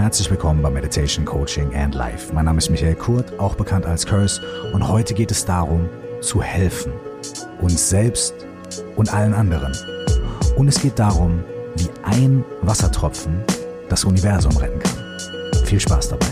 Herzlich willkommen bei Meditation, Coaching and Life. Mein Name ist Michael Kurt, auch bekannt als Curse, und heute geht es darum, zu helfen. Uns selbst und allen anderen. Und es geht darum, wie ein Wassertropfen das Universum retten kann. Viel Spaß dabei.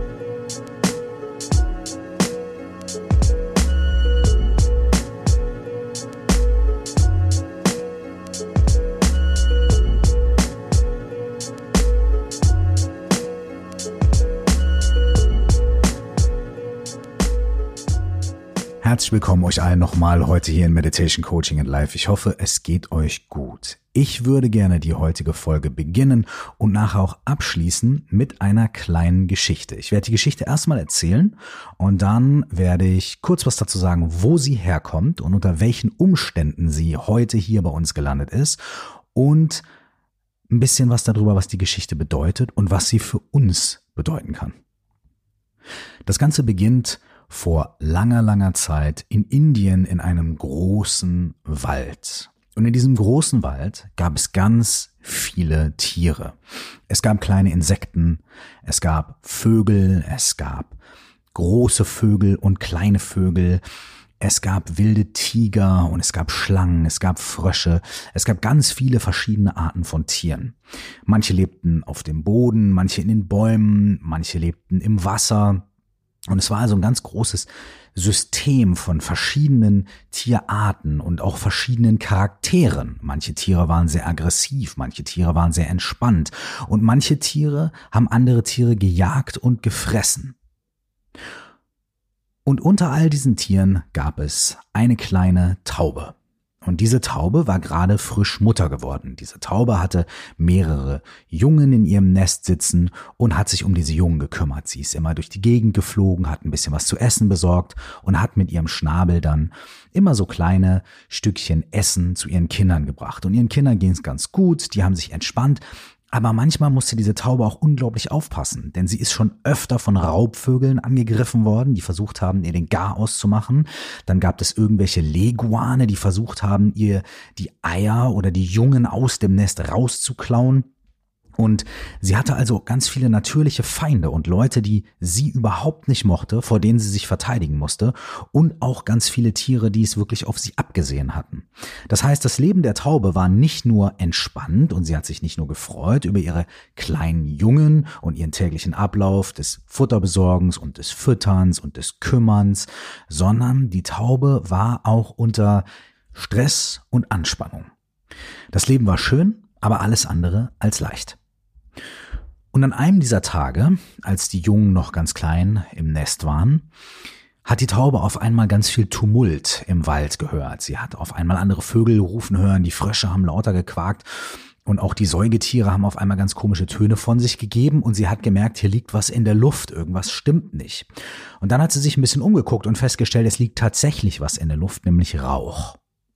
Herzlich willkommen euch allen nochmal heute hier in Meditation, Coaching and Life. Ich hoffe, es geht euch gut. Ich würde gerne die heutige Folge beginnen und nachher auch abschließen mit einer kleinen Geschichte. Ich werde die Geschichte erstmal erzählen und dann werde ich kurz was dazu sagen, wo sie herkommt und unter welchen Umständen sie heute hier bei uns gelandet ist und ein bisschen was darüber, was die Geschichte bedeutet und was sie für uns bedeuten kann. Das Ganze beginnt vor langer, langer Zeit in Indien in einem großen Wald. Und in diesem großen Wald gab es ganz viele Tiere. Es gab kleine Insekten, es gab Vögel, es gab große Vögel und kleine Vögel, es gab wilde Tiger und es gab Schlangen, es gab Frösche, es gab ganz viele verschiedene Arten von Tieren. Manche lebten auf dem Boden, manche in den Bäumen, manche lebten im Wasser. Und es war also ein ganz großes System von verschiedenen Tierarten und auch verschiedenen Charakteren. Manche Tiere waren sehr aggressiv, manche Tiere waren sehr entspannt und manche Tiere haben andere Tiere gejagt und gefressen. Und unter all diesen Tieren gab es eine kleine Taube. Und diese Taube war gerade frisch Mutter geworden. Diese Taube hatte mehrere Jungen in ihrem Nest sitzen und hat sich um diese Jungen gekümmert. Sie ist immer durch die Gegend geflogen, hat ein bisschen was zu essen besorgt und hat mit ihrem Schnabel dann immer so kleine Stückchen Essen zu ihren Kindern gebracht. Und ihren Kindern ging es ganz gut, die haben sich entspannt. Aber manchmal musste diese Taube auch unglaublich aufpassen, denn sie ist schon öfter von Raubvögeln angegriffen worden, die versucht haben, ihr den Garaus zu machen. Dann gab es irgendwelche Leguane, die versucht haben, ihr die Eier oder die Jungen aus dem Nest rauszuklauen. Und sie hatte also ganz viele natürliche Feinde und Leute, die sie überhaupt nicht mochte, vor denen sie sich verteidigen musste, und auch ganz viele Tiere, die es wirklich auf sie abgesehen hatten. Das heißt, das Leben der Taube war nicht nur entspannt und sie hat sich nicht nur gefreut über ihre kleinen Jungen und ihren täglichen Ablauf des Futterbesorgens und des Fütterns und des Kümmerns, sondern die Taube war auch unter Stress und Anspannung. Das Leben war schön, aber alles andere als leicht. Und an einem dieser Tage, als die Jungen noch ganz klein im Nest waren, hat die Taube auf einmal ganz viel Tumult im Wald gehört. Sie hat auf einmal andere Vögel rufen hören, die Frösche haben lauter gequakt und auch die Säugetiere haben auf einmal ganz komische Töne von sich gegeben und sie hat gemerkt, hier liegt was in der Luft, irgendwas stimmt nicht. Und dann hat sie sich ein bisschen umgeguckt und festgestellt, es liegt tatsächlich was in der Luft, nämlich Rauch.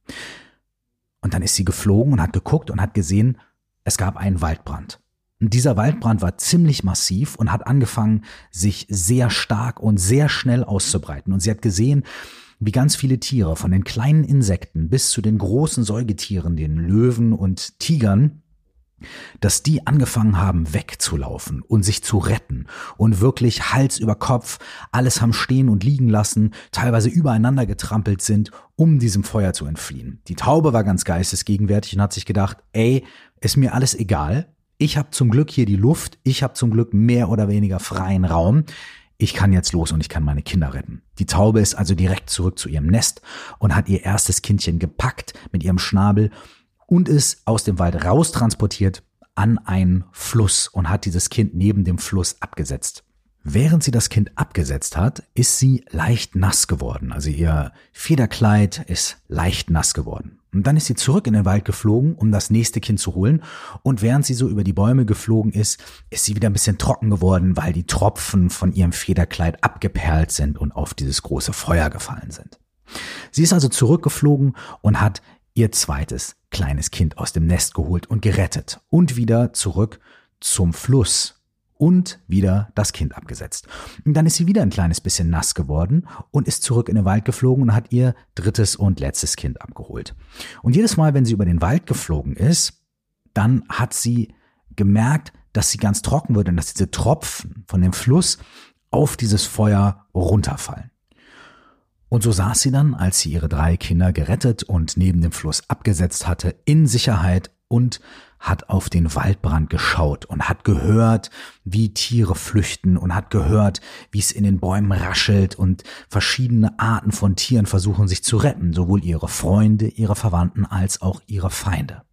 Und dann ist sie geflogen und hat geguckt und hat gesehen, es gab einen Waldbrand. Und dieser Waldbrand war ziemlich massiv und hat angefangen, sich sehr stark und sehr schnell auszubreiten. Und sie hat gesehen, wie ganz viele Tiere, von den kleinen Insekten bis zu den großen Säugetieren, den Löwen und Tigern, dass die angefangen haben wegzulaufen und sich zu retten und wirklich Hals über Kopf alles haben stehen und liegen lassen, teilweise übereinander getrampelt sind, um diesem Feuer zu entfliehen. Die Taube war ganz geistesgegenwärtig und hat sich gedacht, ey, ist mir alles egal. Ich habe zum Glück hier die Luft, ich habe zum Glück mehr oder weniger freien Raum. Ich kann jetzt los und ich kann meine Kinder retten. Die Taube ist also direkt zurück zu ihrem Nest und hat ihr erstes Kindchen gepackt mit ihrem Schnabel und ist aus dem Wald raustransportiert an einen Fluss und hat dieses Kind neben dem Fluss abgesetzt. Während sie das Kind abgesetzt hat, ist sie leicht nass geworden. Also ihr Federkleid ist leicht nass geworden. Und dann ist sie zurück in den Wald geflogen, um das nächste Kind zu holen. Und während sie so über die Bäume geflogen ist, ist sie wieder ein bisschen trocken geworden, weil die Tropfen von ihrem Federkleid abgeperlt sind und auf dieses große Feuer gefallen sind. Sie ist also zurückgeflogen und hat ihr zweites kleines Kind aus dem Nest geholt und gerettet und wieder zurück zum Fluss und wieder das Kind abgesetzt. Und dann ist sie wieder ein kleines bisschen nass geworden und ist zurück in den Wald geflogen und hat ihr drittes und letztes Kind abgeholt. Und jedes Mal, wenn sie über den Wald geflogen ist, dann hat sie gemerkt, dass sie ganz trocken wird und dass diese Tropfen von dem Fluss auf dieses Feuer runterfallen. Und so saß sie dann, als sie ihre 3 Kinder gerettet und neben dem Fluss abgesetzt hatte, in Sicherheit und hat auf den Waldbrand geschaut und hat gehört, wie Tiere flüchten und hat gehört, wie es in den Bäumen raschelt und verschiedene Arten von Tieren versuchen sich zu retten, sowohl ihre Freunde, ihre Verwandten als auch ihre Feinde.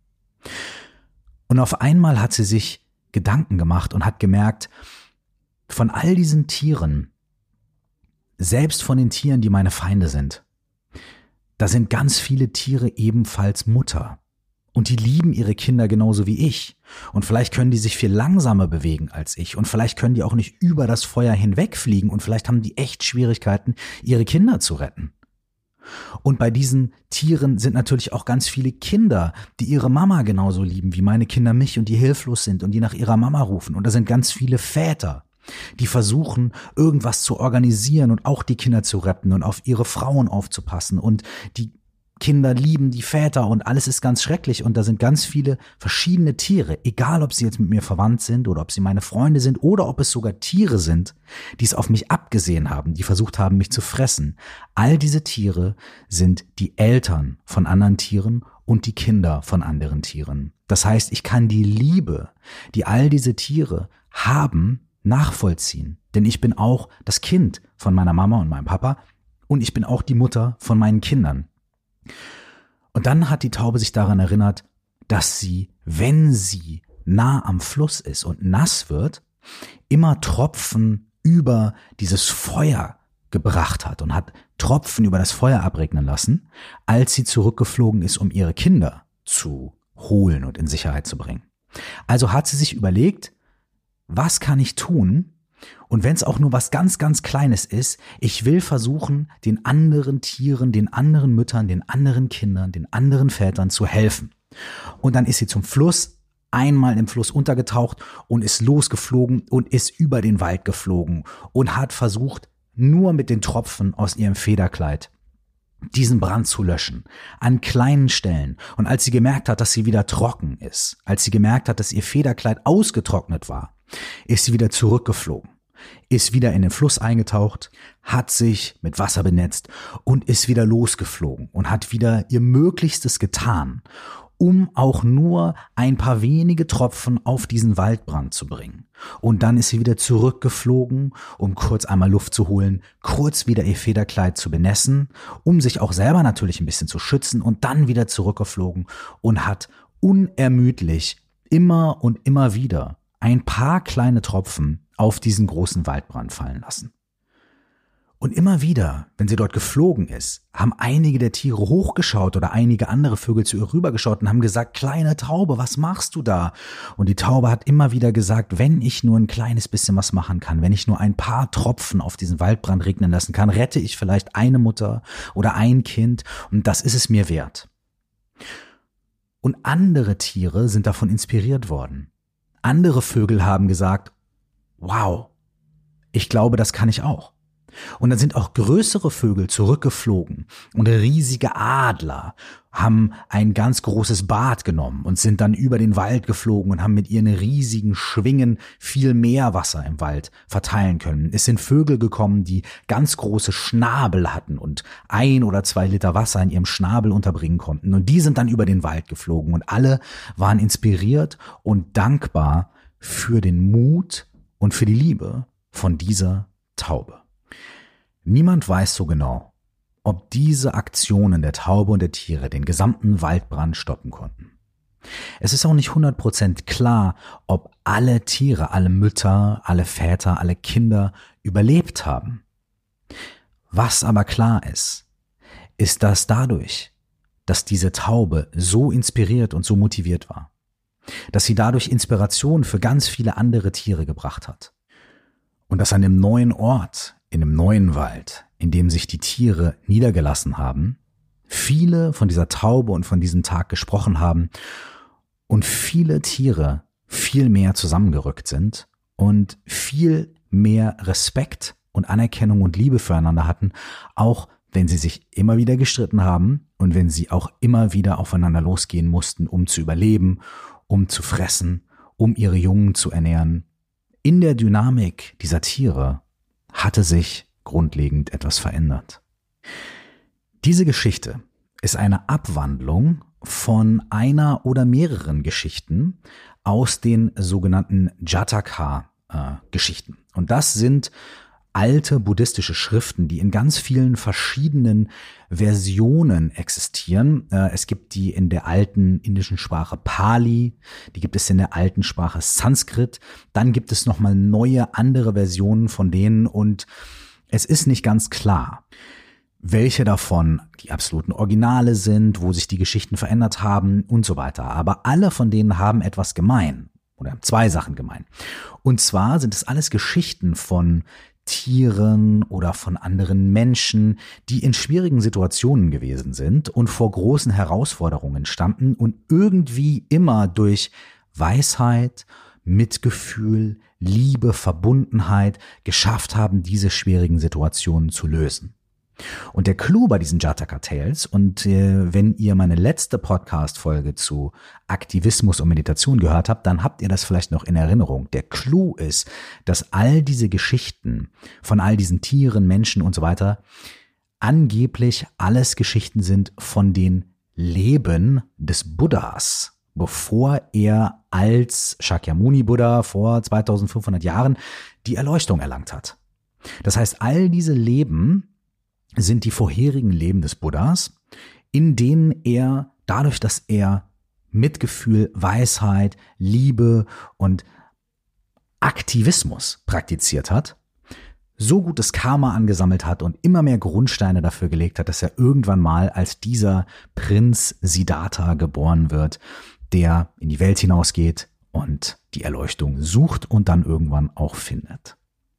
Und auf einmal hat sie sich Gedanken gemacht und hat gemerkt, von all diesen Tieren, selbst von den Tieren, die meine Feinde sind, da sind ganz viele Tiere ebenfalls Mutter. Und die lieben ihre Kinder genauso wie ich. Und vielleicht können die sich viel langsamer bewegen als ich. Und vielleicht können die auch nicht über das Feuer hinwegfliegen. Und vielleicht haben die echt Schwierigkeiten, ihre Kinder zu retten. Und bei diesen Tieren sind natürlich auch ganz viele Kinder, die ihre Mama genauso lieben wie meine Kinder mich und die hilflos sind und die nach ihrer Mama rufen. Und da sind ganz viele Väter, die versuchen, irgendwas zu organisieren und auch die Kinder zu retten und auf ihre Frauen aufzupassen. Und die Kinder lieben die Väter und alles ist ganz schrecklich. Und da sind ganz viele verschiedene Tiere, egal ob sie jetzt mit mir verwandt sind oder ob sie meine Freunde sind oder ob es sogar Tiere sind, die es auf mich abgesehen haben, die versucht haben, mich zu fressen. All diese Tiere sind die Eltern von anderen Tieren und die Kinder von anderen Tieren. Das heißt, ich kann die Liebe, die all diese Tiere haben, nachvollziehen. Denn ich bin auch das Kind von meiner Mama und meinem Papa und ich bin auch die Mutter von meinen Kindern. Und dann hat die Taube sich daran erinnert, dass sie, wenn sie nah am Fluss ist und nass wird, immer Tropfen über dieses Feuer gebracht hat und hat Tropfen über das Feuer abregnen lassen, als sie zurückgeflogen ist, um ihre Kinder zu holen und in Sicherheit zu bringen. Also hat sie sich überlegt, was kann ich tun? Und wenn es auch nur was ganz, ganz Kleines ist, ich will versuchen, den anderen Tieren, den anderen Müttern, den anderen Kindern, den anderen Vätern zu helfen. Und dann ist sie zum Fluss, einmal im Fluss untergetaucht und ist losgeflogen und ist über den Wald geflogen und hat versucht, nur mit den Tropfen aus ihrem Federkleid diesen Brand zu löschen, an kleinen Stellen. Und als sie gemerkt hat, dass sie wieder trocken ist, als sie gemerkt hat, dass ihr Federkleid ausgetrocknet war, ist sie wieder zurückgeflogen, ist wieder in den Fluss eingetaucht, hat sich mit Wasser benetzt und ist wieder losgeflogen und hat wieder ihr Möglichstes getan, um auch nur ein paar wenige Tropfen auf diesen Waldbrand zu bringen. Und dann ist sie wieder zurückgeflogen, um kurz einmal Luft zu holen, kurz wieder ihr Federkleid zu benässen, um sich auch selber natürlich ein bisschen zu schützen und dann wieder zurückgeflogen und hat unermüdlich immer und immer wieder ein paar kleine Tropfen auf diesen großen Waldbrand fallen lassen. Und immer wieder, wenn sie dort geflogen ist, haben einige der Tiere hochgeschaut oder einige andere Vögel zu ihr rübergeschaut und haben gesagt, kleine Taube, was machst du da? Und die Taube hat immer wieder gesagt, wenn ich nur ein kleines bisschen was machen kann, wenn ich nur ein paar Tropfen auf diesen Waldbrand regnen lassen kann, rette ich vielleicht eine Mutter oder ein Kind und das ist es mir wert. Und andere Tiere sind davon inspiriert worden. Andere Vögel haben gesagt, wow, ich glaube, das kann ich auch. Und dann sind auch größere Vögel zurückgeflogen und riesige Adler haben ein ganz großes Bad genommen und sind dann über den Wald geflogen und haben mit ihren riesigen Schwingen viel Meerwasser im Wald verteilen können. Es sind Vögel gekommen, die ganz große Schnabel hatten und 1 oder 2 Liter Wasser in ihrem Schnabel unterbringen konnten. Und die sind dann über den Wald geflogen und alle waren inspiriert und dankbar für den Mut und für die Liebe von dieser Taube. Niemand weiß so genau, ob diese Aktionen der Taube und der Tiere den gesamten Waldbrand stoppen konnten. Es ist auch nicht 100% klar, ob alle Tiere, alle Mütter, alle Väter, alle Kinder überlebt haben. Was aber klar ist, ist, dass dadurch, dass diese Taube so inspiriert und so motiviert war, dass sie dadurch Inspiration für ganz viele andere Tiere gebracht hat. Und dass an dem neuen Ort, in dem neuen Wald, in dem sich die Tiere niedergelassen haben, viele von dieser Taube und von diesem Tag gesprochen haben und viele Tiere viel mehr zusammengerückt sind und viel mehr Respekt und Anerkennung und Liebe füreinander hatten, auch wenn sie sich immer wieder gestritten haben und wenn sie auch immer wieder aufeinander losgehen mussten, um zu überleben, um zu fressen, um ihre Jungen zu ernähren. In der Dynamik dieser Tiere hatte sich grundlegend etwas verändert. Diese Geschichte ist eine Abwandlung von einer oder mehreren Geschichten aus den sogenannten Jataka-Geschichten. Und das sind alte buddhistische Schriften, die in ganz vielen verschiedenen Versionen existieren. Es gibt die in der alten indischen Sprache Pali, die gibt es in der alten Sprache Sanskrit, dann gibt es nochmal neue, andere Versionen von denen und es ist nicht ganz klar, welche davon die absoluten Originale sind, wo sich die Geschichten verändert haben und so weiter. Aber alle von denen haben etwas gemein oder zwei Sachen gemein. Und zwar sind es alles Geschichten von Tieren oder von anderen Menschen, die in schwierigen Situationen gewesen sind und vor großen Herausforderungen standen und irgendwie immer durch Weisheit, Mitgefühl, Liebe, Verbundenheit geschafft haben, diese schwierigen Situationen zu lösen. Und der Clou bei diesen Jataka Tales, und wenn ihr meine letzte Podcast-Folge zu Aktivismus und Meditation gehört habt, dann habt ihr das vielleicht noch in Erinnerung. Der Clou ist, dass all diese Geschichten von all diesen Tieren, Menschen und so weiter angeblich alles Geschichten sind von den Leben des Buddhas, bevor er als Shakyamuni-Buddha vor 2500 Jahren die Erleuchtung erlangt hat. Das heißt, all diese Leben sind die vorherigen Leben des Buddhas, in denen er, dadurch, dass er Mitgefühl, Weisheit, Liebe und Aktivismus praktiziert hat, so gutes Karma angesammelt hat und immer mehr Grundsteine dafür gelegt hat, dass er irgendwann mal als dieser Prinz Siddhartha geboren wird, der in die Welt hinausgeht und die Erleuchtung sucht und dann irgendwann auch findet.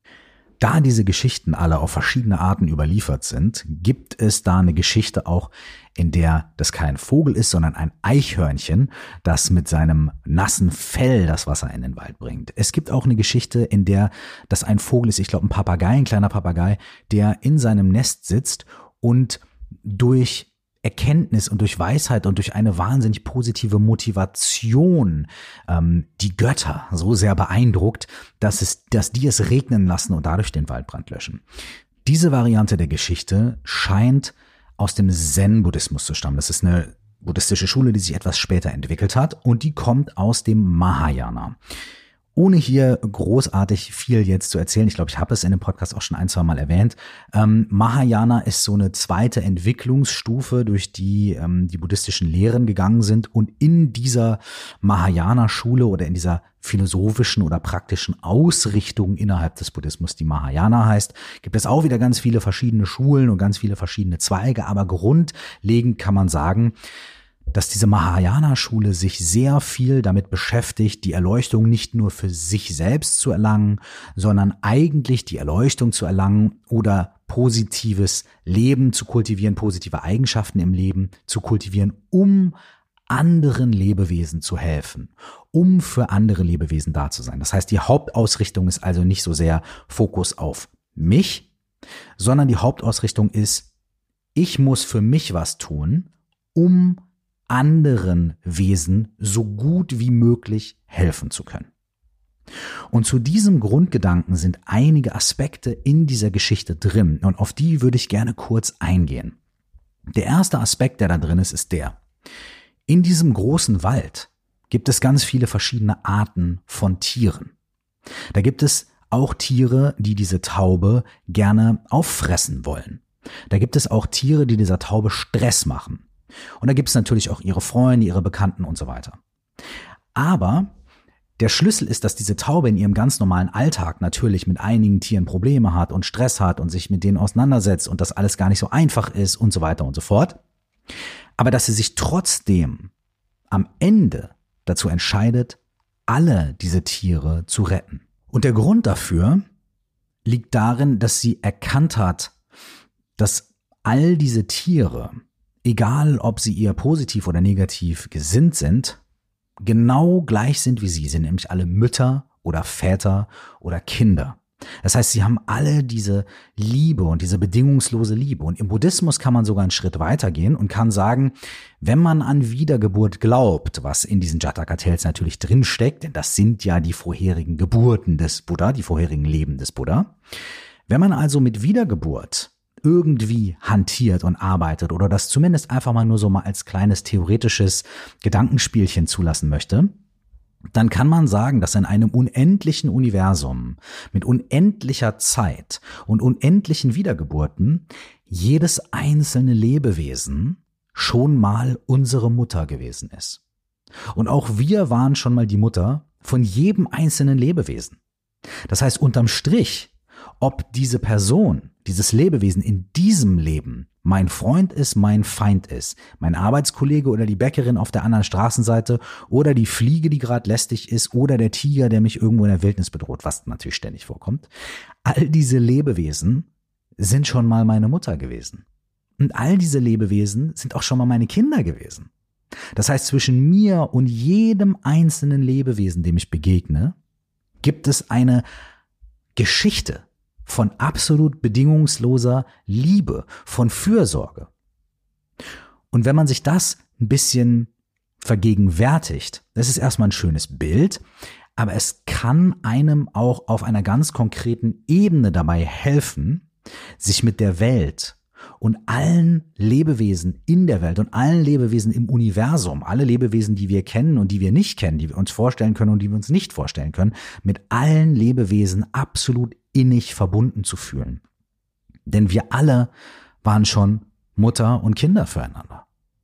Da diese Geschichten alle auf verschiedene Arten überliefert sind, gibt es da eine Geschichte auch, in der das kein Vogel ist, sondern ein Eichhörnchen, das mit seinem nassen Fell das Wasser in den Wald bringt. Es gibt auch eine Geschichte, in der das ein Vogel ist, ich glaube ein Papagei, ein kleiner Papagei, der in seinem Nest sitzt und durch Erkenntnis und durch Weisheit und durch eine wahnsinnig positive Motivation die Götter so sehr beeindruckt, dass die es regnen lassen und dadurch den Waldbrand löschen. Diese Variante der Geschichte scheint aus dem Zen-Buddhismus zu stammen. Das ist eine buddhistische Schule, die sich etwas später entwickelt hat und die kommt aus dem Mahayana. Ohne hier großartig viel jetzt zu erzählen, ich glaube, ich habe es in dem Podcast auch schon ein, zwei Mal erwähnt, Mahayana ist so eine zweite Entwicklungsstufe, durch die die buddhistischen Lehren gegangen sind und in dieser Mahayana-Schule oder in dieser philosophischen oder praktischen Ausrichtung innerhalb des Buddhismus, die Mahayana heißt, gibt es auch wieder ganz viele verschiedene Schulen und ganz viele verschiedene Zweige, aber grundlegend kann man sagen, dass diese Mahayana-Schule sich sehr viel damit beschäftigt, die Erleuchtung nicht nur für sich selbst zu erlangen, sondern eigentlich die Erleuchtung zu erlangen oder positives Leben zu kultivieren, positive Eigenschaften im Leben zu kultivieren, um anderen Lebewesen zu helfen, um für andere Lebewesen da zu sein. Das heißt, die Hauptausrichtung ist also nicht so sehr Fokus auf mich, sondern die Hauptausrichtung ist, ich muss für mich was tun, um anderen Wesen so gut wie möglich helfen zu können. Und zu diesem Grundgedanken sind einige Aspekte in dieser Geschichte drin und auf die würde ich gerne kurz eingehen. Der erste Aspekt, der da drin ist, ist der: In diesem großen Wald gibt es ganz viele verschiedene Arten von Tieren. Da gibt es auch Tiere, die diese Taube gerne auffressen wollen. Da gibt es auch Tiere, die dieser Taube Stress machen. Und da gibt es natürlich auch ihre Freunde, ihre Bekannten und so weiter. Aber der Schlüssel ist, dass diese Taube in ihrem ganz normalen Alltag natürlich mit einigen Tieren Probleme hat und Stress hat und sich mit denen auseinandersetzt und das alles gar nicht so einfach ist und so weiter und so fort. Aber dass sie sich trotzdem am Ende dazu entscheidet, alle diese Tiere zu retten. Und der Grund dafür liegt darin, dass sie erkannt hat, dass all diese Tiere, egal ob sie ihr positiv oder negativ gesinnt sind, genau gleich sind wie sie sind, nämlich alle Mütter oder Väter oder Kinder. Das heißt, sie haben alle diese Liebe und diese bedingungslose Liebe. Und im Buddhismus kann man sogar einen Schritt weitergehen und kann sagen, wenn man an Wiedergeburt glaubt, was in diesen Jataka-Tales natürlich drinsteckt, denn das sind ja die vorherigen Geburten des Buddha, die vorherigen Leben des Buddha. Wenn man also mit Wiedergeburt irgendwie hantiert und arbeitet oder das zumindest einfach mal nur so mal als kleines theoretisches Gedankenspielchen zulassen möchte, dann kann man sagen, dass in einem unendlichen Universum mit unendlicher Zeit und unendlichen Wiedergeburten jedes einzelne Lebewesen schon mal unsere Mutter gewesen ist. Und auch wir waren schon mal die Mutter von jedem einzelnen Lebewesen. Das heißt, unterm Strich, ob diese Person, dieses Lebewesen in diesem Leben mein Freund ist, mein Feind ist, mein Arbeitskollege oder die Bäckerin auf der anderen Straßenseite oder die Fliege, die gerade lästig ist oder der Tiger, der mich irgendwo in der Wildnis bedroht, was natürlich ständig vorkommt. All diese Lebewesen sind schon mal meine Mutter gewesen. Und all diese Lebewesen sind auch schon mal meine Kinder gewesen. Das heißt, zwischen mir und jedem einzelnen Lebewesen, dem ich begegne, gibt es eine Geschichte von absolut bedingungsloser Liebe, von Fürsorge. Und wenn man sich das ein bisschen vergegenwärtigt, das ist erstmal ein schönes Bild, aber es kann einem auch auf einer ganz konkreten Ebene dabei helfen, sich mit der Welt und allen Lebewesen in der Welt und allen Lebewesen im Universum, alle Lebewesen, die wir kennen und die wir nicht kennen, die wir uns vorstellen können und die wir uns nicht vorstellen können, mit allen Lebewesen absolut innig verbunden zu fühlen. Denn wir alle waren schon Mutter und Kinder füreinander.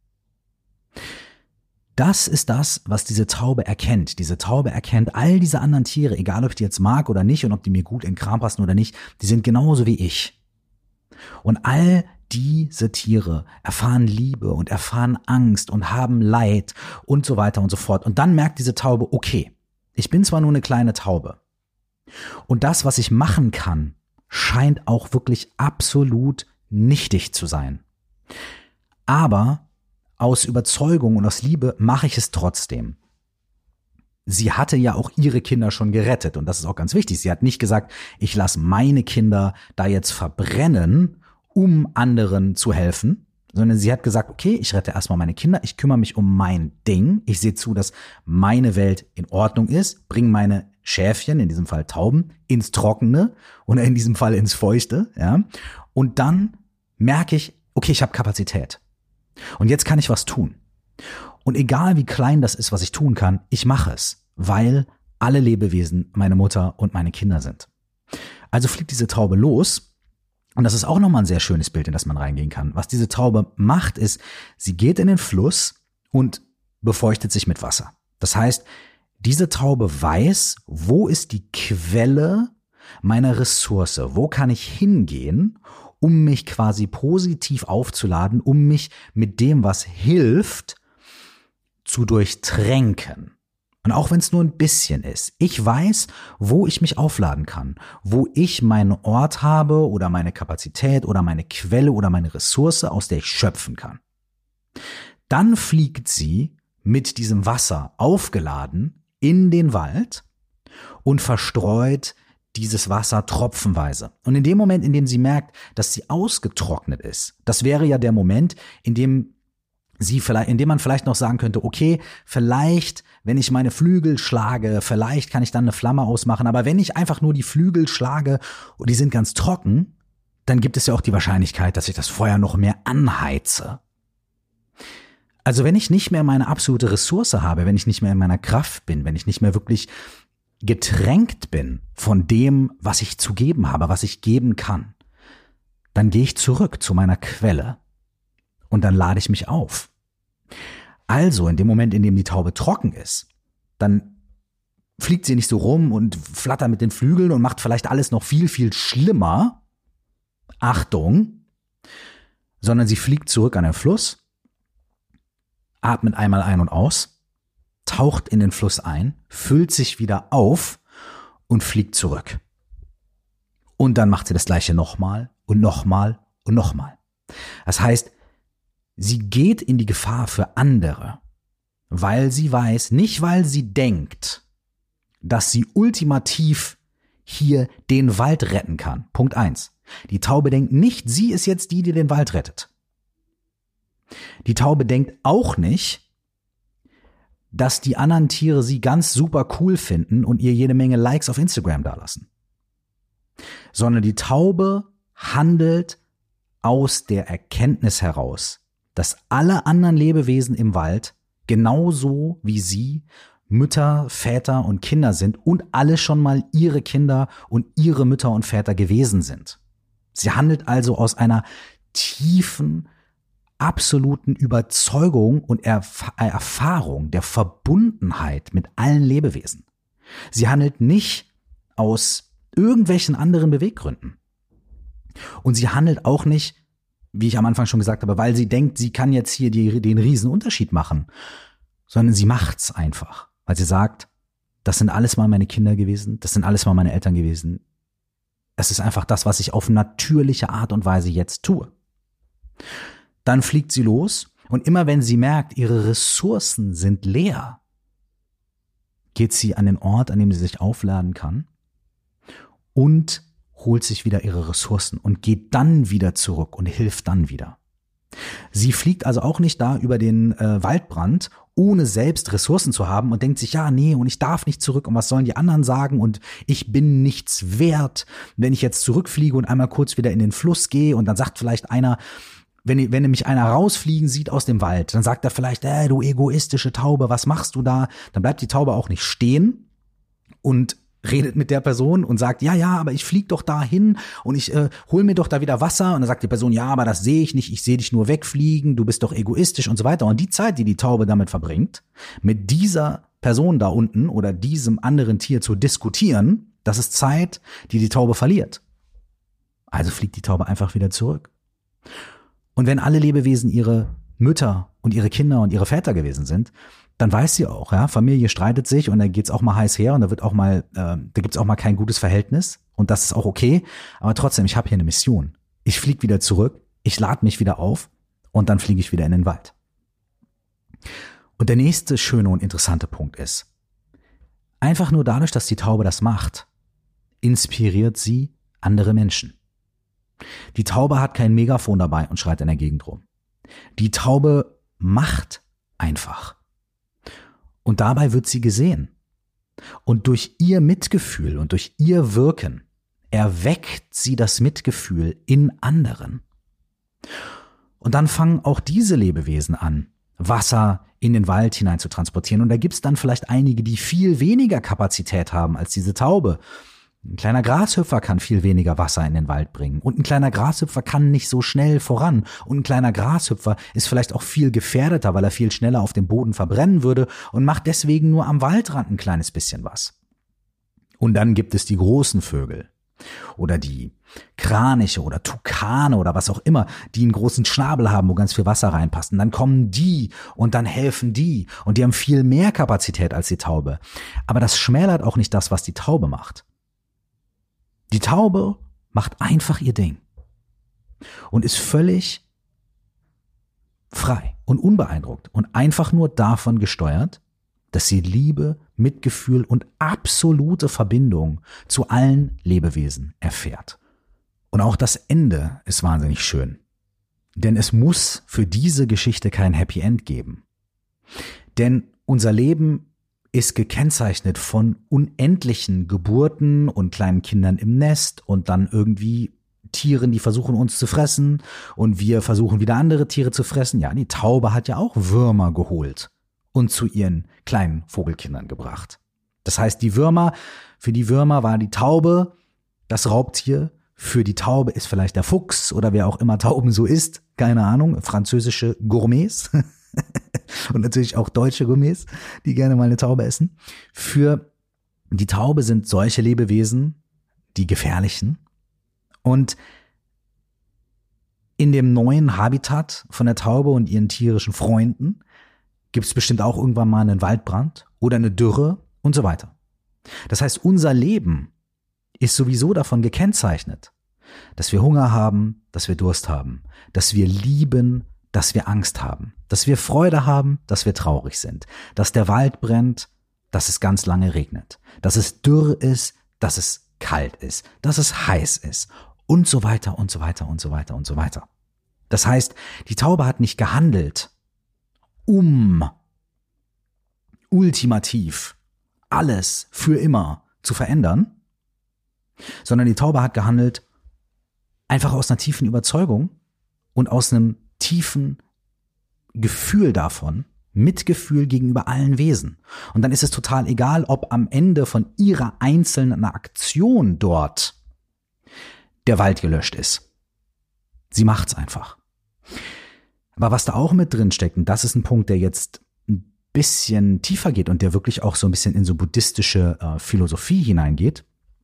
Das ist das, was diese Taube erkennt. Diese Taube erkennt all diese anderen Tiere, egal ob ich die jetzt mag oder nicht und ob die mir gut in den Kram passen oder nicht, die sind genauso wie ich. Und all diese Tiere erfahren Liebe und erfahren Angst und haben Leid und so weiter und so fort. Und dann merkt diese Taube, okay, ich bin zwar nur eine kleine Taube und das, was ich machen kann, scheint auch wirklich absolut nichtig zu sein. Aber aus Überzeugung und aus Liebe mache ich es trotzdem. Sie hatte ja auch ihre Kinder schon gerettet und das ist auch ganz wichtig. Sie hat nicht gesagt, ich lasse meine Kinder da jetzt verbrennen, um anderen zu helfen, sondern sie hat gesagt, okay, ich rette erstmal meine Kinder, ich kümmere mich um mein Ding, ich sehe zu, dass meine Welt in Ordnung ist, bringe meine Schäfchen, in diesem Fall Tauben, ins Trockene oder in diesem Fall ins Feuchte, ja, und dann merke ich, okay, ich habe Kapazität und jetzt kann ich was tun. Und egal wie klein das ist, was ich tun kann, ich mache es, weil alle Lebewesen meine Mutter und meine Kinder sind. Also fliegt diese Taube los und das ist auch nochmal ein sehr schönes Bild, in das man reingehen kann. Was diese Taube macht, ist, sie geht in den Fluss und befeuchtet sich mit Wasser. Das heißt, diese Taube weiß, wo ist die Quelle meiner Ressource, wo kann ich hingehen, um mich quasi positiv aufzuladen, um mich mit dem, was hilft, zu durchtränken. Und auch wenn es nur ein bisschen ist. Ich weiß, wo ich mich aufladen kann, wo ich meinen Ort habe oder meine Kapazität oder meine Quelle oder meine Ressource, aus der ich schöpfen kann. Dann fliegt sie mit diesem Wasser aufgeladen in den Wald und verstreut dieses Wasser tropfenweise. Und in dem Moment, in dem sie merkt, dass sie ausgetrocknet ist, das wäre ja der Moment, in dem man vielleicht noch sagen könnte, okay, vielleicht, wenn ich meine Flügel schlage, vielleicht kann ich dann eine Flamme ausmachen, aber wenn ich einfach nur die Flügel schlage und die sind ganz trocken, dann gibt es ja auch die Wahrscheinlichkeit, dass ich das Feuer noch mehr anheize. Also wenn ich nicht mehr meine absolute Ressource habe, wenn ich nicht mehr in meiner Kraft bin, wenn ich nicht mehr wirklich getränkt bin von dem, was ich zu geben habe, was ich geben kann, dann gehe ich zurück zu meiner Quelle. Und dann lade ich mich auf. Also in dem Moment, in dem die Taube trocken ist, dann fliegt sie nicht so rum und flattert mit den Flügeln und macht vielleicht alles noch viel, viel schlimmer. Achtung! Sondern sie fliegt zurück an den Fluss, atmet einmal ein und aus, taucht in den Fluss ein, füllt sich wieder auf und fliegt zurück. Und dann macht sie das Gleiche nochmal und nochmal und nochmal. Das heißt, sie geht in die Gefahr für andere, weil sie weiß, nicht weil sie denkt, dass sie ultimativ hier den Wald retten kann. Punkt 1. Die Taube denkt nicht, sie ist jetzt die den Wald rettet. Die Taube denkt auch nicht, dass die anderen Tiere sie ganz super cool finden und ihr jede Menge Likes auf Instagram dalassen. Sondern die Taube handelt aus der Erkenntnis heraus, dass alle anderen Lebewesen im Wald genauso wie sie Mütter, Väter und Kinder sind und alle schon mal ihre Kinder und ihre Mütter und Väter gewesen sind. Sie handelt also aus einer tiefen, absoluten Überzeugung und Erfahrung der Verbundenheit mit allen Lebewesen. Sie handelt nicht aus irgendwelchen anderen Beweggründen. Und sie handelt auch nicht, wie ich am Anfang schon gesagt habe, weil sie denkt, sie kann jetzt hier den riesen Unterschied machen, sondern sie macht's einfach, weil sie sagt, das sind alles mal meine Kinder gewesen, das sind alles mal meine Eltern gewesen. Es ist einfach das, was ich auf natürliche Art und Weise jetzt tue. Dann fliegt sie los und immer wenn sie merkt, ihre Ressourcen sind leer, geht sie an den Ort, an dem sie sich aufladen kann und holt sich wieder ihre Ressourcen und geht dann wieder zurück und hilft dann wieder. Sie fliegt also auch nicht da über den Waldbrand, ohne selbst Ressourcen zu haben und denkt sich, ja, nee, und ich darf nicht zurück und was sollen die anderen sagen und ich bin nichts wert, wenn ich jetzt zurückfliege und einmal kurz wieder in den Fluss gehe und dann sagt vielleicht einer, wenn nämlich einer rausfliegen sieht aus dem Wald, dann sagt er vielleicht, du egoistische Taube, was machst du da? Dann bleibt die Taube auch nicht stehen und redet mit der Person und sagt, ja, aber ich flieg doch da hin und ich hol mir doch da wieder Wasser. Und dann sagt die Person, ja, aber das sehe ich nicht, ich sehe dich nur wegfliegen, du bist doch egoistisch und so weiter. Und die Zeit, die die Taube damit verbringt, mit dieser Person da unten oder diesem anderen Tier zu diskutieren, das ist Zeit, die die Taube verliert. Also fliegt die Taube einfach wieder zurück. Und wenn alle Lebewesen ihre Mütter und ihre Kinder und ihre Väter gewesen sind, dann weiß sie auch, ja, Familie streitet sich und da geht's auch mal heiß her und da gibt's auch mal kein gutes Verhältnis und das ist auch okay, aber trotzdem, ich habe hier eine Mission. Ich fliege wieder zurück, ich lade mich wieder auf und dann fliege ich wieder in den Wald. Und der nächste schöne und interessante Punkt ist, einfach nur dadurch, dass die Taube das macht, inspiriert sie andere Menschen. Die Taube hat kein Megafon dabei und schreit in der Gegend rum. Die Taube macht einfach. Und dabei wird sie gesehen. Und durch ihr Mitgefühl und durch ihr Wirken erweckt sie das Mitgefühl in anderen. Und dann fangen auch diese Lebewesen an, Wasser in den Wald hinein zu transportieren. Und da gibt's dann vielleicht einige, die viel weniger Kapazität haben als diese Taube. Ein kleiner Grashüpfer kann viel weniger Wasser in den Wald bringen. Und ein kleiner Grashüpfer kann nicht so schnell voran. Und ein kleiner Grashüpfer ist vielleicht auch viel gefährdeter, weil er viel schneller auf dem Boden verbrennen würde und macht deswegen nur am Waldrand ein kleines bisschen was. Und dann gibt es die großen Vögel oder die Kraniche oder Tukane oder was auch immer, die einen großen Schnabel haben, wo ganz viel Wasser reinpasst. Und dann kommen die und dann helfen die und die haben viel mehr Kapazität als die Taube. Aber das schmälert auch nicht das, was die Taube macht. Die Taube macht einfach ihr Ding und ist völlig frei und unbeeindruckt und einfach nur davon gesteuert, dass sie Liebe, Mitgefühl und absolute Verbindung zu allen Lebewesen erfährt. Und auch das Ende ist wahnsinnig schön, denn es muss für diese Geschichte kein Happy End geben. Denn unser Leben ist gekennzeichnet von unendlichen Geburten und kleinen Kindern im Nest und dann irgendwie Tieren, die versuchen uns zu fressen und wir versuchen wieder andere Tiere zu fressen. Ja, die Taube hat ja auch Würmer geholt und zu ihren kleinen Vogelkindern gebracht. Das heißt, für die Würmer war die Taube das Raubtier, für die Taube ist vielleicht der Fuchs oder wer auch immer Tauben so isst, keine Ahnung, französische Gourmets. Und natürlich auch deutsche Gourmets, die gerne mal eine Taube essen. Für die Taube sind solche Lebewesen die gefährlichen. Und in dem neuen Habitat von der Taube und ihren tierischen Freunden gibt es bestimmt auch irgendwann mal einen Waldbrand oder eine Dürre und so weiter. Das heißt, unser Leben ist sowieso davon gekennzeichnet, dass wir Hunger haben, dass wir Durst haben, dass wir lieben, dass wir Angst haben, dass wir Freude haben, dass wir traurig sind, dass der Wald brennt, dass es ganz lange regnet, dass es dürr ist, dass es kalt ist, dass es heiß ist und so weiter und so weiter und so weiter und so weiter. Das heißt, die Taube hat nicht gehandelt, um ultimativ alles für immer zu verändern, sondern die Taube hat gehandelt einfach aus einer tiefen Überzeugung und aus einem tiefen Gefühl davon, Mitgefühl gegenüber allen Wesen. Und dann ist es total egal, ob am Ende von ihrer einzelnen Aktion dort der Wald gelöscht ist. Sie macht's einfach. Aber was da auch mit drin steckt, und das ist ein Punkt, der jetzt ein bisschen tiefer geht und der wirklich auch so ein bisschen in so buddhistische Philosophie hineingeht.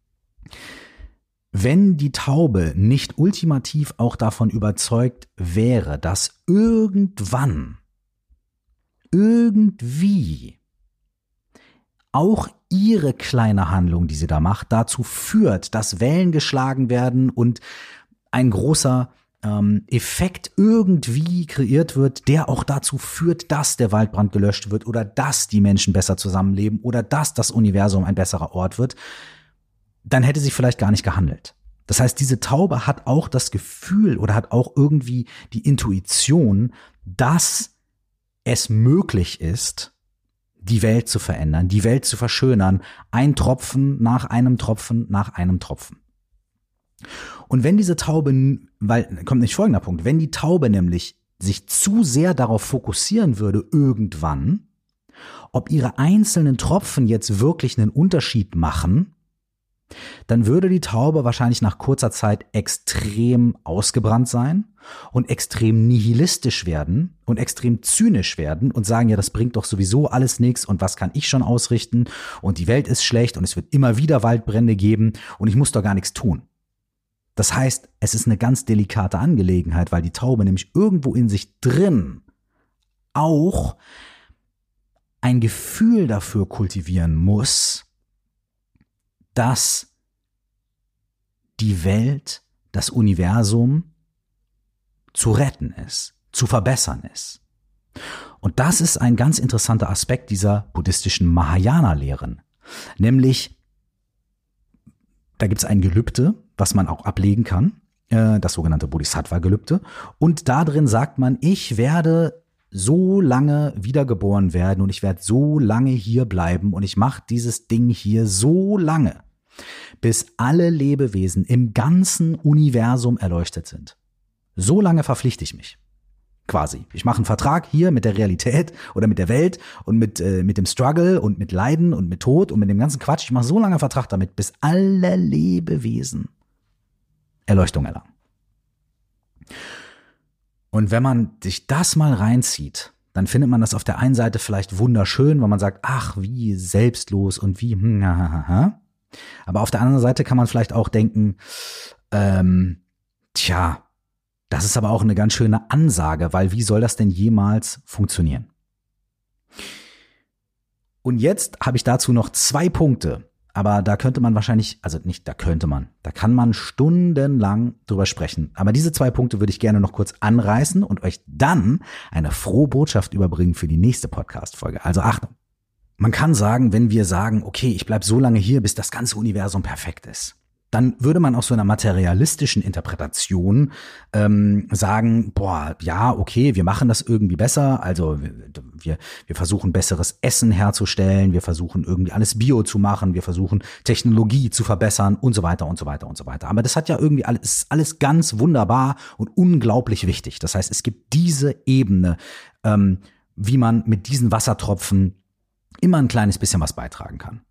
Wenn die Taube nicht ultimativ auch davon überzeugt wäre, dass irgendwann, irgendwie auch ihre kleine Handlung, die sie da macht, dazu führt, dass Wellen geschlagen werden und ein großer Effekt irgendwie kreiert wird, der auch dazu führt, dass der Waldbrand gelöscht wird oder dass die Menschen besser zusammenleben oder dass das Universum ein besserer Ort wird, dann hätte sie vielleicht gar nicht gehandelt. Das heißt, diese Taube hat auch das Gefühl oder hat auch irgendwie die Intuition, dass es möglich ist, die Welt zu verändern, die Welt zu verschönern, ein Tropfen nach einem Tropfen nach einem Tropfen. Und wenn diese Taube, weil, kommt nicht folgender Punkt, wenn die Taube nämlich sich zu sehr darauf fokussieren würde irgendwann, ob ihre einzelnen Tropfen jetzt wirklich einen Unterschied machen, dann würde die Taube wahrscheinlich nach kurzer Zeit extrem ausgebrannt sein und extrem nihilistisch werden und extrem zynisch werden und sagen, ja, das bringt doch sowieso alles nichts und was kann ich schon ausrichten und die Welt ist schlecht und es wird immer wieder Waldbrände geben und ich muss doch gar nichts tun. Das heißt, es ist eine ganz delikate Angelegenheit, weil die Taube nämlich irgendwo in sich drin auch ein Gefühl dafür kultivieren muss, dass die Welt, das Universum zu retten ist, zu verbessern ist. Und das ist ein ganz interessanter Aspekt dieser buddhistischen Mahayana-Lehren. Nämlich, da gibt es ein Gelübde, was man auch ablegen kann, das sogenannte Bodhisattva-Gelübde. Und da drin sagt man, ich werde so lange wiedergeboren werden und ich werde so lange hier bleiben und ich mache dieses Ding hier so lange, bis alle Lebewesen im ganzen Universum erleuchtet sind. So lange verpflichte ich mich. Quasi. Ich mache einen Vertrag hier mit der Realität oder mit der Welt und mit dem Struggle und mit Leiden und mit Tod und mit dem ganzen Quatsch. Ich mache so lange einen Vertrag damit, bis alle Lebewesen Erleuchtung erlangen. Und wenn man sich das mal reinzieht, dann findet man das auf der einen Seite vielleicht wunderschön, weil man sagt, ach, wie selbstlos und wie, aber auf der anderen Seite kann man vielleicht auch denken, tja, das ist aber auch eine ganz schöne Ansage, weil wie soll das denn jemals funktionieren? Und jetzt habe ich dazu noch 2 Punkte, aber da könnte man wahrscheinlich, also nicht da könnte man, da kann man stundenlang drüber sprechen. Aber diese 2 Punkte würde ich gerne noch kurz anreißen und euch dann eine frohe Botschaft überbringen für die nächste Podcast-Folge. Also Achtung. Man kann sagen, wenn wir sagen, okay, ich bleib so lange hier, bis das ganze Universum perfekt ist, dann würde man aus so einer materialistischen Interpretation sagen, boah, ja, okay, wir machen das irgendwie besser, also wir versuchen besseres Essen herzustellen, wir versuchen irgendwie alles Bio zu machen, wir versuchen Technologie zu verbessern und so weiter und so weiter und so weiter. Aber das hat ja irgendwie alles ganz wunderbar und unglaublich wichtig. Das heißt, es gibt diese Ebene, wie man mit diesen Wassertropfen immer ein kleines bisschen was beitragen kann.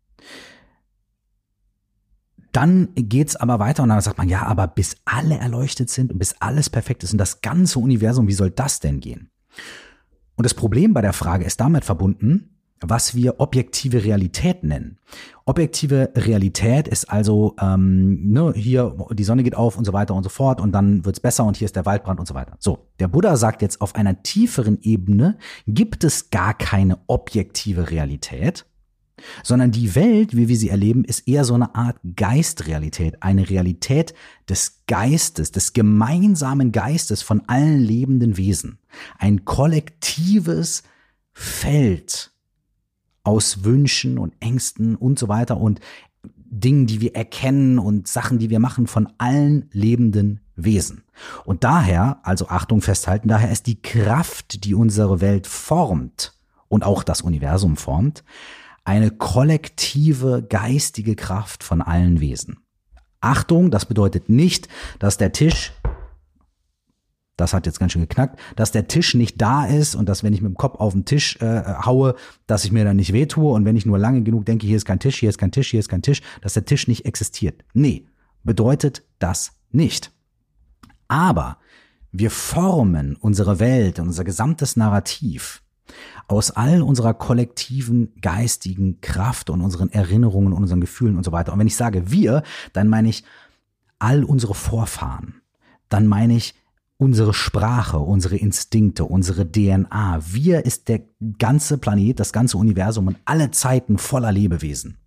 Dann geht's aber weiter und dann sagt man, ja, aber bis alle erleuchtet sind und bis alles perfekt ist und das ganze Universum, wie soll das denn gehen? Und das Problem bei der Frage ist damit verbunden, was wir objektive Realität nennen. Objektive Realität ist also, hier die Sonne geht auf und so weiter und so fort und dann wird's besser und hier ist der Waldbrand und so weiter. So, der Buddha sagt jetzt, auf einer tieferen Ebene gibt es gar keine objektive Realität, sondern die Welt, wie wir sie erleben, ist eher so eine Art Geistrealität, eine Realität des Geistes, des gemeinsamen Geistes von allen lebenden Wesen. Ein kollektives Feld aus Wünschen und Ängsten und so weiter. Und Dingen, die wir erkennen und Sachen, die wir machen, von allen lebenden Wesen. Und daher, also Achtung festhalten, daher ist die Kraft, die unsere Welt formt und auch das Universum formt, eine kollektive geistige Kraft von allen Wesen. Achtung, das bedeutet nicht, dass der Tisch, das hat jetzt ganz schön geknackt, dass der Tisch nicht da ist und dass, wenn ich mit dem Kopf auf den Tisch haue, dass ich mir dann nicht wehtue und wenn ich nur lange genug denke, hier ist kein Tisch, hier ist kein Tisch, hier ist kein Tisch, dass der Tisch nicht existiert. Nee, bedeutet das nicht. Aber wir formen unsere Welt und unser gesamtes Narrativ aus all unserer kollektiven geistigen Kraft und unseren Erinnerungen und unseren Gefühlen und so weiter. Und wenn ich sage wir, dann meine ich all unsere Vorfahren. Dann meine ich unsere Sprache, unsere Instinkte, unsere DNA. Wir ist der ganze Planet, das ganze Universum und alle Zeiten voller Lebewesen.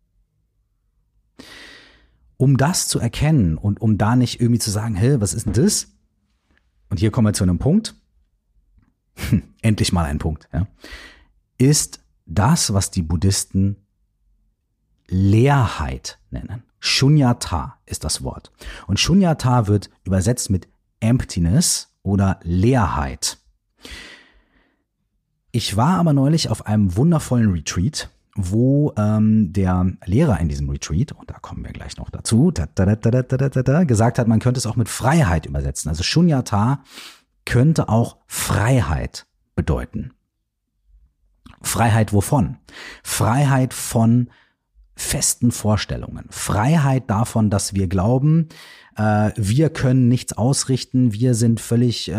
Um das zu erkennen und um da nicht irgendwie zu sagen, hey, was ist denn das? Und hier kommen wir zu einem Punkt. Endlich mal ein Punkt. Ja, ist das, was die Buddhisten Leerheit nennen. Shunyata ist das Wort. Und Shunyata wird übersetzt mit Emptiness oder Leerheit. Ich war aber neulich auf einem wundervollen Retreat, wo der Lehrer in diesem Retreat, und da kommen wir gleich noch dazu, gesagt hat, man könnte es auch mit Freiheit übersetzen. Also Shunyata könnte auch Freiheit bedeuten. Freiheit wovon? Freiheit von festen Vorstellungen. Freiheit davon, dass wir glauben, wir können nichts ausrichten, wir sind völlig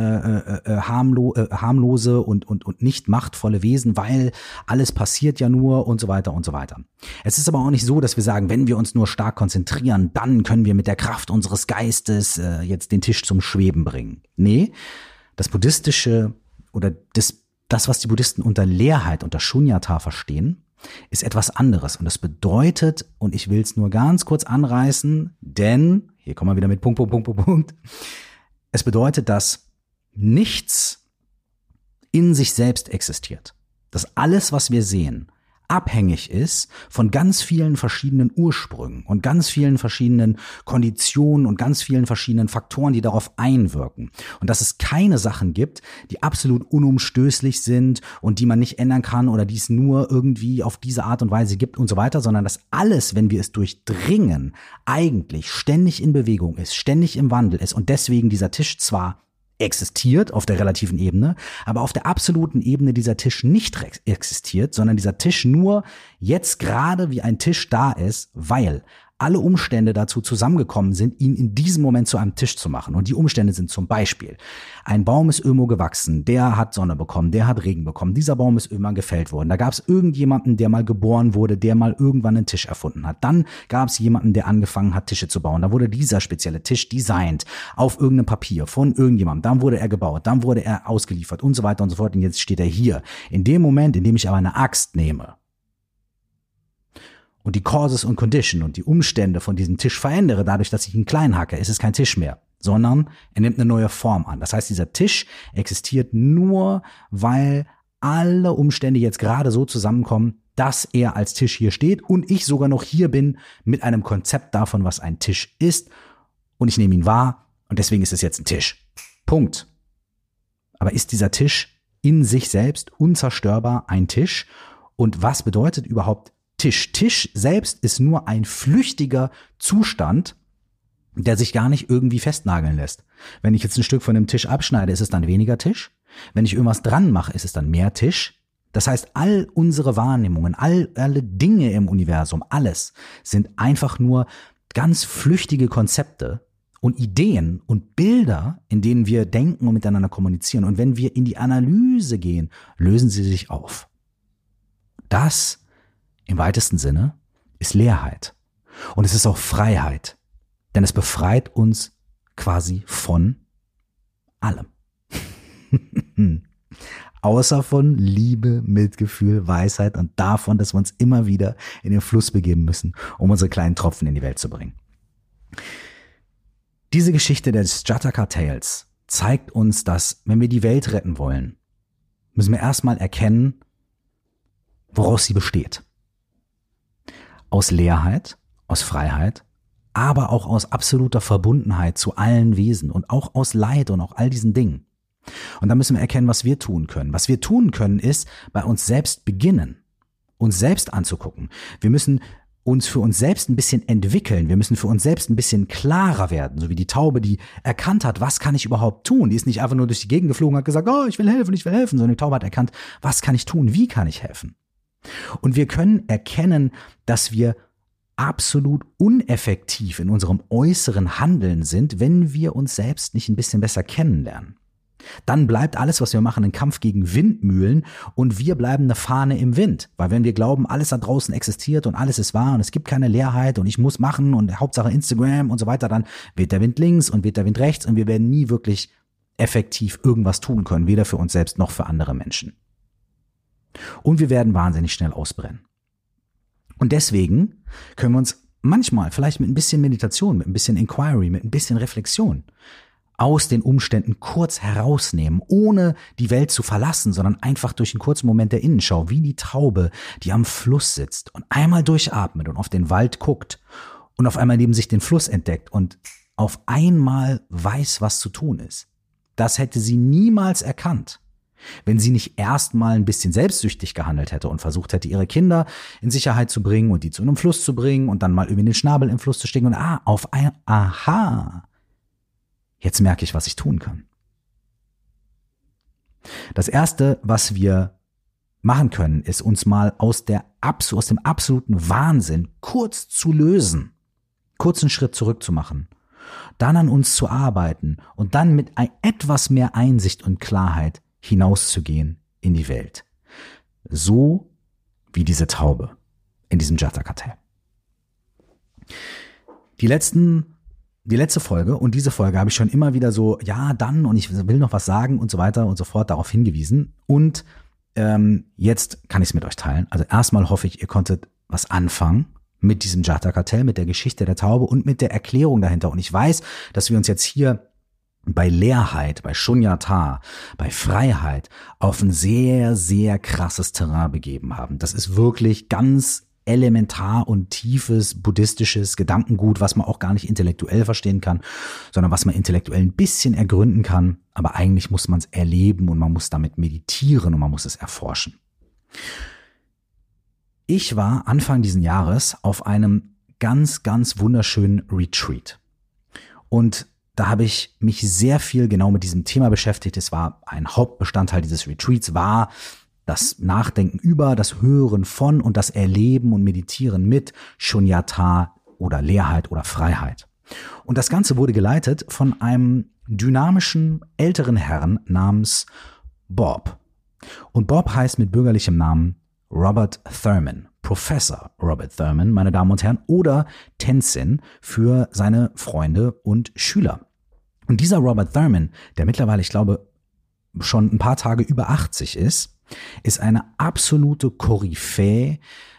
harmlose und nicht machtvolle Wesen, weil alles passiert ja nur und so weiter und so weiter. Es ist aber auch nicht so, dass wir sagen, wenn wir uns nur stark konzentrieren, dann können wir mit der Kraft unseres Geistes jetzt den Tisch zum Schweben bringen. Nee, das Buddhistische oder das, was die Buddhisten unter Leerheit, unter Shunyata verstehen, ist etwas anderes. Und das bedeutet, und ich will es nur ganz kurz anreißen, denn, hier kommen wir wieder mit Punkt. Es bedeutet, dass nichts in sich selbst existiert. Dass alles, was wir sehen, abhängig ist von ganz vielen verschiedenen Ursprüngen und ganz vielen verschiedenen Konditionen und ganz vielen verschiedenen Faktoren, die darauf einwirken. Und dass es keine Sachen gibt, die absolut unumstößlich sind und die man nicht ändern kann oder die es nur irgendwie auf diese Art und Weise gibt und so weiter, sondern dass alles, wenn wir es durchdringen, eigentlich ständig in Bewegung ist, ständig im Wandel ist und deswegen dieser Tisch zwar existiert auf der relativen Ebene, aber auf der absoluten Ebene dieser Tisch nicht existiert, sondern dieser Tisch nur jetzt gerade wie ein Tisch da ist, weil alle Umstände dazu zusammengekommen sind, ihn in diesem Moment zu einem Tisch zu machen. Und die Umstände sind zum Beispiel, ein Baum ist irgendwo gewachsen, der hat Sonne bekommen, der hat Regen bekommen, dieser Baum ist irgendwann gefällt worden. Da gab es irgendjemanden, der mal geboren wurde, der mal irgendwann einen Tisch erfunden hat. Dann gab es jemanden, der angefangen hat, Tische zu bauen. Da wurde dieser spezielle Tisch designt auf irgendeinem Papier von irgendjemandem. Dann wurde er gebaut, dann wurde er ausgeliefert und so weiter und so fort. Und jetzt steht er hier. In dem Moment, in dem ich aber eine Axt nehme und die Causes und Condition und die Umstände von diesem Tisch verändere, dadurch, dass ich ihn klein hacke, ist es kein Tisch mehr, sondern er nimmt eine neue Form an. Das heißt, dieser Tisch existiert nur, weil alle Umstände jetzt gerade so zusammenkommen, dass er als Tisch hier steht und ich sogar noch hier bin mit einem Konzept davon, was ein Tisch ist und ich nehme ihn wahr und deswegen ist es jetzt ein Tisch. Punkt. Aber ist dieser Tisch in sich selbst unzerstörbar ein Tisch? Und was bedeutet überhaupt Tisch? Tisch selbst ist nur ein flüchtiger Zustand, der sich gar nicht irgendwie festnageln lässt. Wenn ich jetzt ein Stück von dem Tisch abschneide, ist es dann weniger Tisch. Wenn ich irgendwas dran mache, ist es dann mehr Tisch. Das heißt, all unsere Wahrnehmungen, alle Dinge im Universum, alles sind einfach nur ganz flüchtige Konzepte und Ideen und Bilder, in denen wir denken und miteinander kommunizieren. Und wenn wir in die Analyse gehen, lösen sie sich auf. Das im weitesten Sinne ist Leerheit. Und es ist auch Freiheit. Denn es befreit uns quasi von allem. Außer von Liebe, Mitgefühl, Weisheit und davon, dass wir uns immer wieder in den Fluss begeben müssen, um unsere kleinen Tropfen in die Welt zu bringen. Diese Geschichte des Jataka Tales zeigt uns, dass, wenn wir die Welt retten wollen, müssen wir erstmal erkennen, woraus sie besteht. Aus Leerheit, aus Freiheit, aber auch aus absoluter Verbundenheit zu allen Wesen und auch aus Leid und auch all diesen Dingen. Und da müssen wir erkennen, was wir tun können. Was wir tun können, ist bei uns selbst beginnen, uns selbst anzugucken. Wir müssen uns für uns selbst ein bisschen entwickeln. Wir müssen für uns selbst ein bisschen klarer werden, so wie die Taube, die erkannt hat, was kann ich überhaupt tun? Die ist nicht einfach nur durch die Gegend geflogen und hat gesagt, oh, ich will helfen, sondern die Taube hat erkannt, was kann ich tun? Wie kann ich helfen? Und wir können erkennen, dass wir absolut uneffektiv in unserem äußeren Handeln sind, wenn wir uns selbst nicht ein bisschen besser kennenlernen. Dann bleibt alles, was wir machen, ein Kampf gegen Windmühlen und wir bleiben eine Fahne im Wind. Weil wenn wir glauben, alles da draußen existiert und alles ist wahr und es gibt keine Leerheit und ich muss machen und Hauptsache Instagram und so weiter, dann weht der Wind links und weht der Wind rechts und wir werden nie wirklich effektiv irgendwas tun können, weder für uns selbst noch für andere Menschen. Und wir werden wahnsinnig schnell ausbrennen. Und deswegen können wir uns manchmal vielleicht mit ein bisschen Meditation, mit ein bisschen Inquiry, mit ein bisschen Reflexion aus den Umständen kurz herausnehmen, ohne die Welt zu verlassen, sondern einfach durch einen kurzen Moment der Innenschau, wie die Taube, die am Fluss sitzt und einmal durchatmet und auf den Wald guckt und auf einmal neben sich den Fluss entdeckt und auf einmal weiß, was zu tun ist. Das hätte sie niemals erkannt, wenn sie nicht erstmal ein bisschen selbstsüchtig gehandelt hätte und versucht hätte, ihre Kinder in Sicherheit zu bringen und die zu einem Fluss zu bringen und dann mal irgendwie den Schnabel im Fluss zu stecken und aha, jetzt merke ich, was ich tun kann. Das Erste, was wir machen können, ist uns mal aus dem absoluten Wahnsinn kurz zu lösen, kurz einen Schritt zurück zu machen, dann an uns zu arbeiten und dann mit etwas mehr Einsicht und Klarheit hinauszugehen in die Welt. So wie diese Taube in diesem Jata-Kartell. Die letzte Folge und diese Folge habe ich schon immer wieder so, ja, dann und ich will noch was sagen und so weiter und so fort darauf hingewiesen. Und jetzt kann ich es mit euch teilen. Also erstmal hoffe ich, ihr konntet was anfangen mit diesem Jata-Kartell, mit der Geschichte der Taube und mit der Erklärung dahinter. Und ich weiß, dass wir uns jetzt hier bei Leerheit, bei Shunyata, bei Freiheit auf ein sehr, sehr krasses Terrain begeben haben. Das ist wirklich ganz elementar und tiefes buddhistisches Gedankengut, was man auch gar nicht intellektuell verstehen kann, sondern was man intellektuell ein bisschen ergründen kann. Aber eigentlich muss man es erleben und man muss damit meditieren und man muss es erforschen. Ich war Anfang diesen Jahres auf einem ganz, ganz wunderschönen Retreat. Und da habe ich mich sehr viel genau mit diesem Thema beschäftigt. Es war ein Hauptbestandteil dieses Retreats, war das Nachdenken über, das Hören von und das Erleben und Meditieren mit Shunyata oder Leerheit oder Freiheit. Und das Ganze wurde geleitet von einem dynamischen älteren Herrn namens Bob. Und Bob heißt mit bürgerlichem Namen Robert Thurman, Professor Robert Thurman, meine Damen und Herren, oder Tenzin für seine Freunde und Schüler. Und dieser Robert Thurman, der mittlerweile, ich glaube, schon ein paar Tage über 80 ist eine absolute Koryphäe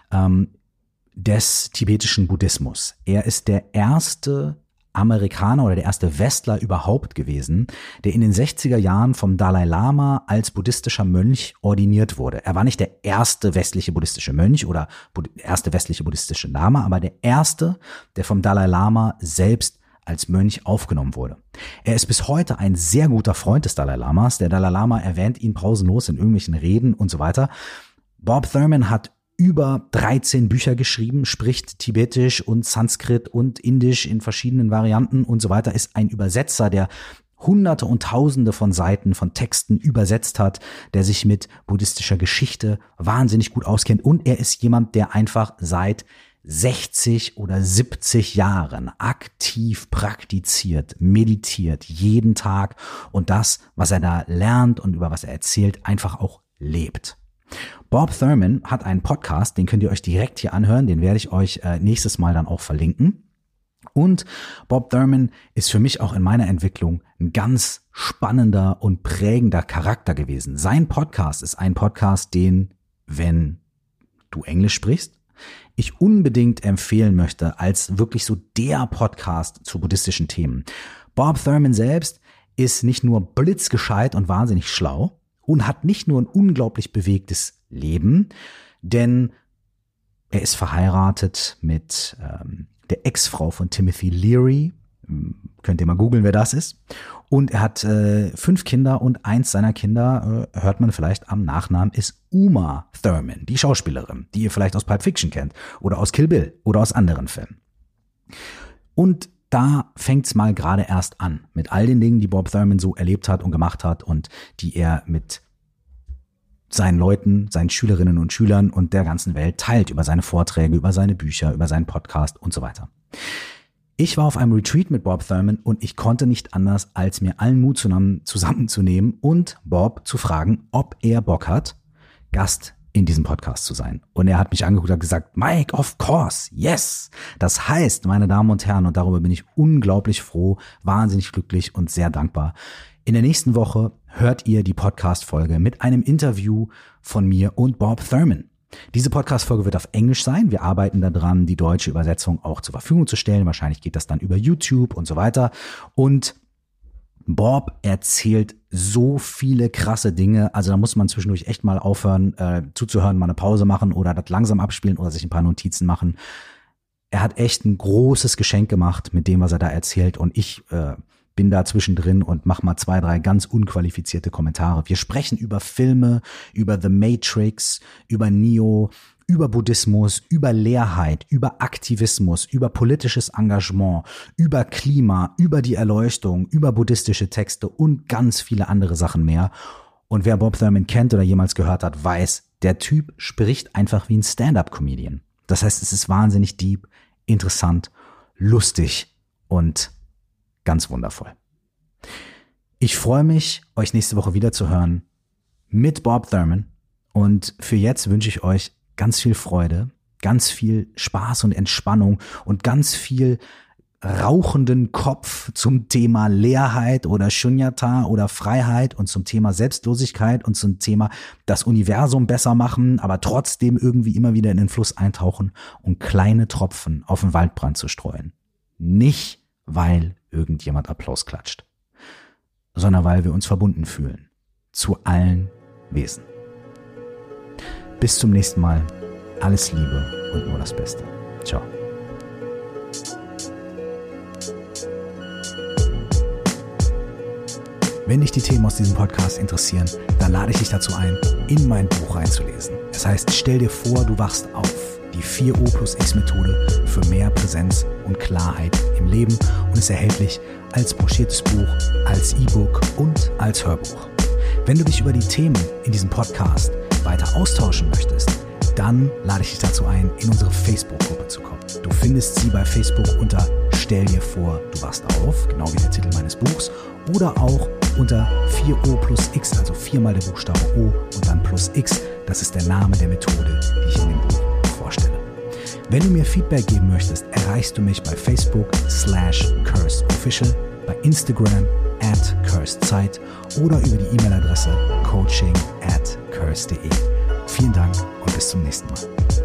des tibetischen Buddhismus. Er ist der erste Amerikaner oder der erste Westler überhaupt gewesen, der in den 60er Jahren vom Dalai Lama als buddhistischer Mönch ordiniert wurde. Er war nicht der erste westliche buddhistische Mönch oder erste westliche buddhistische Lama, aber der erste, der vom Dalai Lama selbst als Mönch aufgenommen wurde. Er ist bis heute ein sehr guter Freund des Dalai Lamas. Der Dalai Lama erwähnt ihn pausenlos in irgendwelchen Reden und so weiter. Bob Thurman hat über 13 Bücher geschrieben, spricht Tibetisch und Sanskrit und Indisch in verschiedenen Varianten und so weiter, ist ein Übersetzer, der Hunderte und Tausende von Seiten von Texten übersetzt hat, der sich mit buddhistischer Geschichte wahnsinnig gut auskennt und er ist jemand, der einfach seit 60 oder 70 Jahren aktiv praktiziert, meditiert, jeden Tag und das, was er da lernt und über was er erzählt, einfach auch lebt. Bob Thurman hat einen Podcast, den könnt ihr euch direkt hier anhören, den werde ich euch nächstes Mal dann auch verlinken. Und Bob Thurman ist für mich auch in meiner Entwicklung ein ganz spannender und prägender Charakter gewesen. Sein Podcast ist ein Podcast, den, wenn du Englisch sprichst, ich unbedingt empfehlen möchte als wirklich so der Podcast zu buddhistischen Themen. Bob Thurman selbst ist nicht nur blitzgescheit und wahnsinnig schlau und hat nicht nur ein unglaublich bewegtes Leben, denn er ist verheiratet mit der Ex-Frau von Timothy Leary. Könnt ihr mal googeln, wer das ist. Und er hat 5 Kinder und eins seiner Kinder, hört man vielleicht am Nachnamen, ist Uma Thurman, die Schauspielerin, die ihr vielleicht aus Pulp Fiction kennt oder aus Kill Bill oder aus anderen Filmen. Und da fängt's mal gerade erst an mit all den Dingen, die Bob Thurman so erlebt hat und gemacht hat und die er mit seinen Leuten, seinen Schülerinnen und Schülern und der ganzen Welt teilt über seine Vorträge, über seine Bücher, über seinen Podcast und so weiter. Ich war auf einem Retreat mit Bob Thurman und ich konnte nicht anders, als mir allen Mut zusammenzunehmen und Bob zu fragen, ob er Bock hat, Gast in diesem Podcast zu sein. Und er hat mich angeguckt und gesagt, Mike, of course, yes. Das heißt, meine Damen und Herren, und darüber bin ich unglaublich froh, wahnsinnig glücklich und sehr dankbar. In der nächsten Woche hört ihr die Podcast-Folge mit einem Interview von mir und Bob Thurman. Diese Podcast-Folge wird auf Englisch sein. Wir arbeiten daran, die deutsche Übersetzung auch zur Verfügung zu stellen. Wahrscheinlich geht das dann über YouTube und so weiter. Und Bob erzählt so viele krasse Dinge, also da muss man zwischendurch echt mal aufhören zuzuhören, mal eine Pause machen oder das langsam abspielen oder sich ein paar Notizen machen. Er hat echt ein großes Geschenk gemacht mit dem, was er da erzählt und ich bin da zwischendrin und mach mal 2, 3 ganz unqualifizierte Kommentare. Wir sprechen über Filme, über The Matrix, über Neo, über Buddhismus, über Leerheit, über Aktivismus, über politisches Engagement, über Klima, über die Erleuchtung, über buddhistische Texte und ganz viele andere Sachen mehr. Und wer Bob Thurman kennt oder jemals gehört hat, weiß, der Typ spricht einfach wie ein Stand-up-Comedian. Das heißt, es ist wahnsinnig deep, interessant, lustig und ganz wundervoll. Ich freue mich, euch nächste Woche wieder zu hören mit Bob Thurman. Und für jetzt wünsche ich euch ganz viel Freude, ganz viel Spaß und Entspannung und ganz viel rauchenden Kopf zum Thema Leerheit oder Shunyata oder Freiheit und zum Thema Selbstlosigkeit und zum Thema das Universum besser machen, aber trotzdem irgendwie immer wieder in den Fluss eintauchen und kleine Tropfen auf den Waldbrand zu streuen. Nicht, weil irgendjemand Applaus klatscht, sondern weil wir uns verbunden fühlen zu allen Wesen. Bis zum nächsten Mal. Alles Liebe und nur das Beste. Ciao. Wenn dich die Themen aus diesem Podcast interessieren, dann lade ich dich dazu ein, in mein Buch reinzulesen. Es heißt, stell dir vor, du wachst auf. Die 4O+X-Methode für mehr Präsenz und Klarheit im Leben und ist erhältlich als broschiertes Buch, als E-Book und als Hörbuch. Wenn du dich über die Themen in diesem Podcast weiter austauschen möchtest, dann lade ich dich dazu ein, in unsere Facebook-Gruppe zu kommen. Du findest sie bei Facebook unter Stell dir vor, du wachst auf, genau wie der Titel meines Buchs, oder auch unter 4O+X, also 4 mal der Buchstabe O und dann plus X. Das ist der Name der Methode, die ich in dem Buch vorstelle. Wenn du mir Feedback geben möchtest, erreichst du mich bei Facebook /CursedOfficial, bei Instagram @CursedZeit oder über die E-Mail-Adresse coaching@curse.de. Vielen Dank und bis zum nächsten Mal.